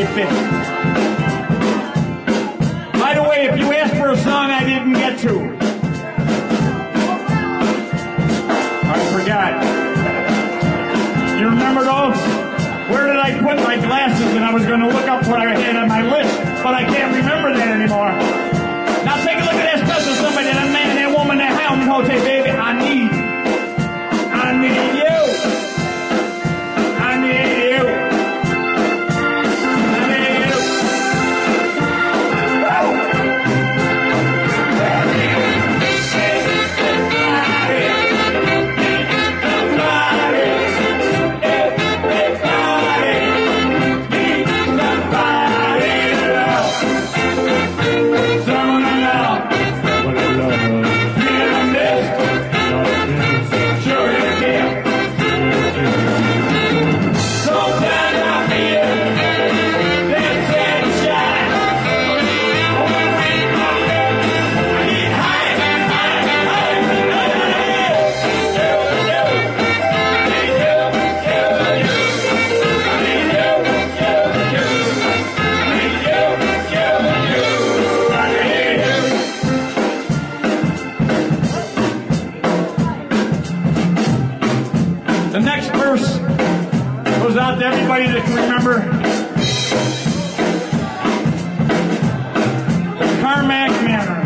fit. By the way, if you asked for a song I didn't get to, I forgot. You remember those? Where did I put my glasses? And I was going to look up what I had on my list, but I can't remember that anymore. Now take a look at that special somebody, that man, that woman, that hound, and say, baby, I need you. I need you. The next verse goes out to everybody that can remember the Carmack Manor.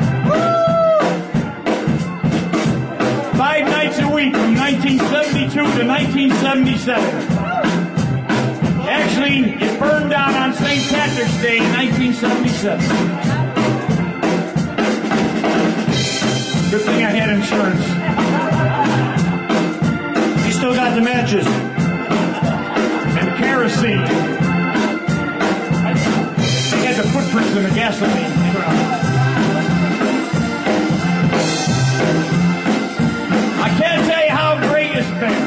5 nights a week from 1972 to 1977. Actually, it burned down on St. Patrick's Day in 1977. Good thing I had insurance. Still got the matches and kerosene. They had the footprints in the gasoline. I can't tell you how great it's been.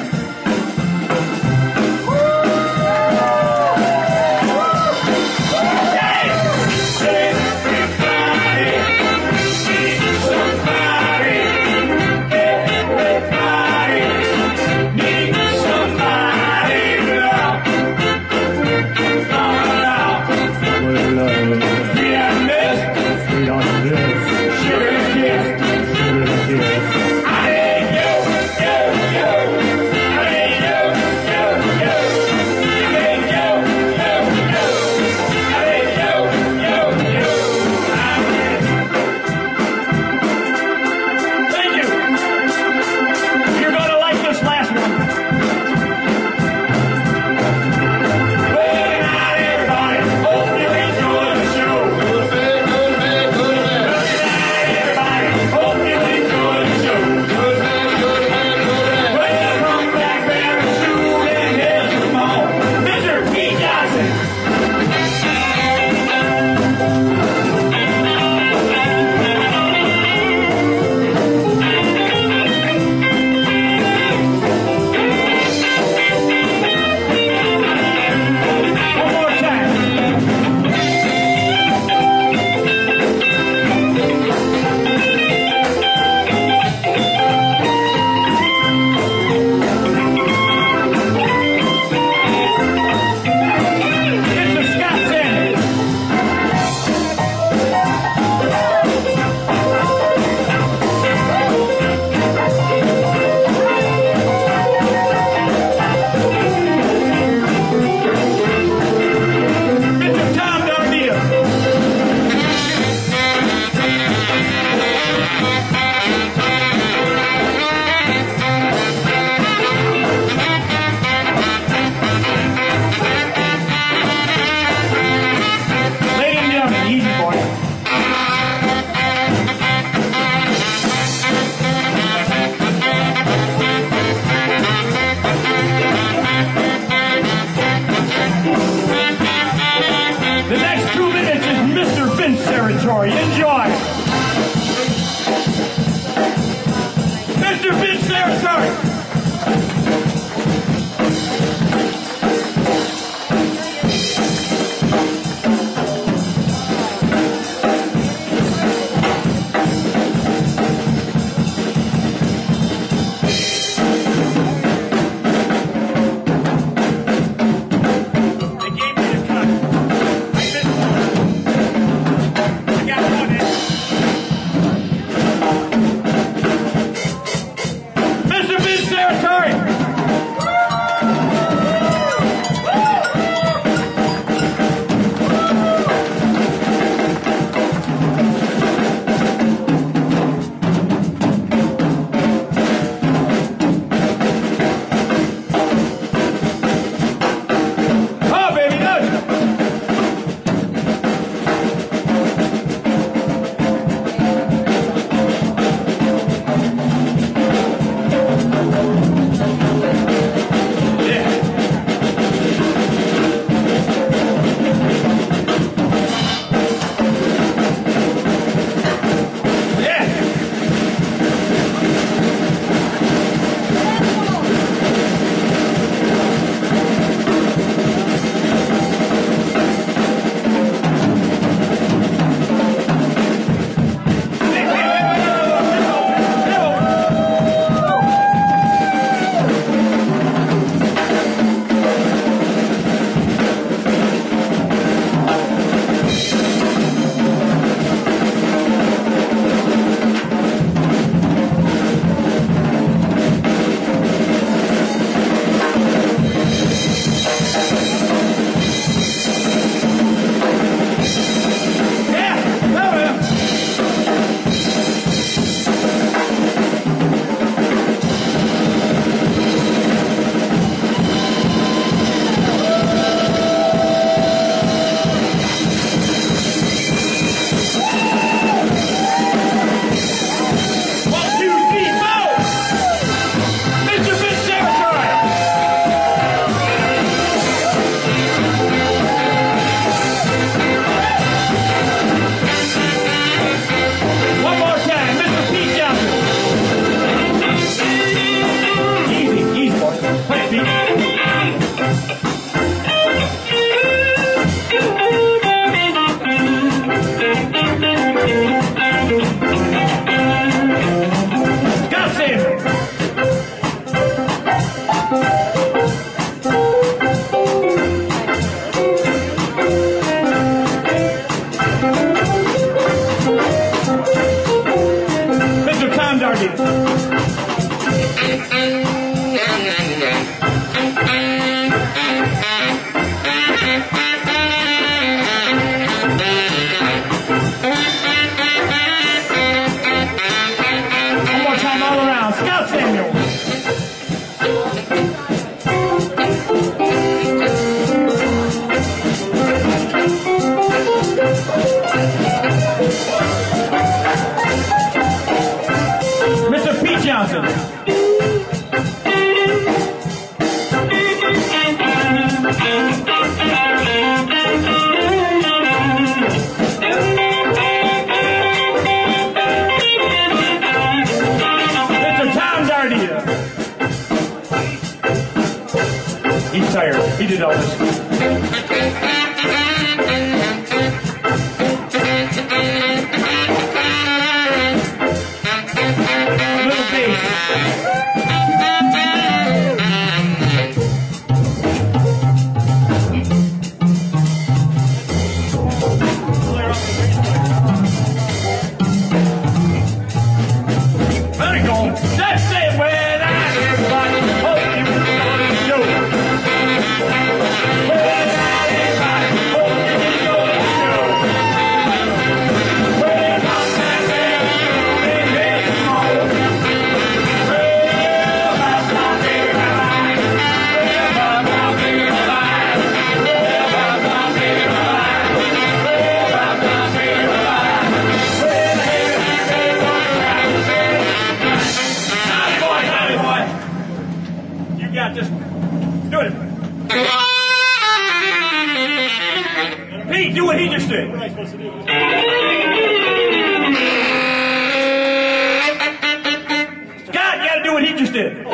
Scott, you gotta do what he just did.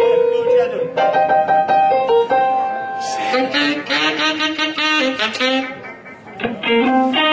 Oh,